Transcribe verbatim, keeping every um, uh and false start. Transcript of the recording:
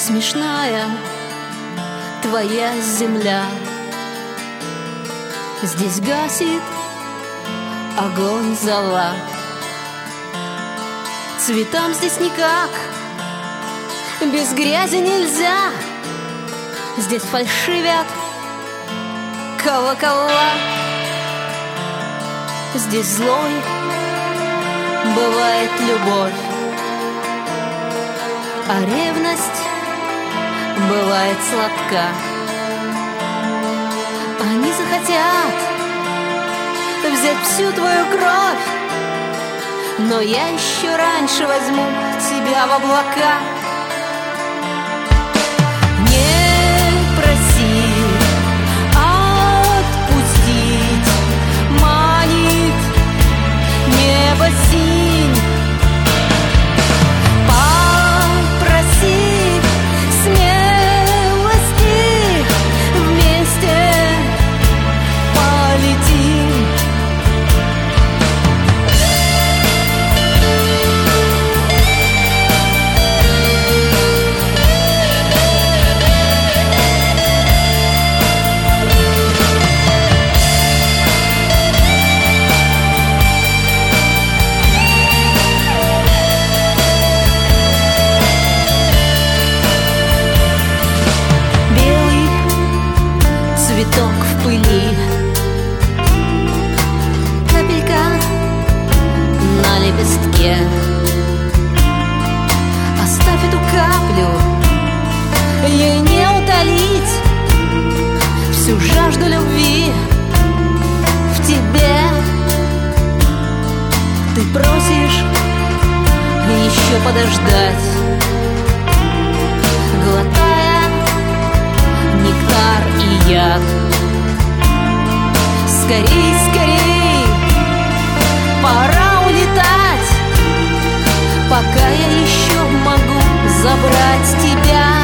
смешная твоя земля. Здесь гасит огонь зола. Цветам здесь никак без грязи нельзя. Здесь фальшивят колокола. Здесь злой бывает любовь, а ревность бывает сладка. Они захотят взять всю твою кровь, но я еще раньше возьму тебя в облака. Не проси отпустить, манит небо синь. Попроси смелости, вместе полетим. Цветок в пыли, капелька на лепестке. Оставь эту каплю, ей не утолить всю жажду любви в тебе. Ты просишь еще подождать, глотая нектар и яд. Скорей, скорей, пора улетать, пока я еще могу забрать тебя.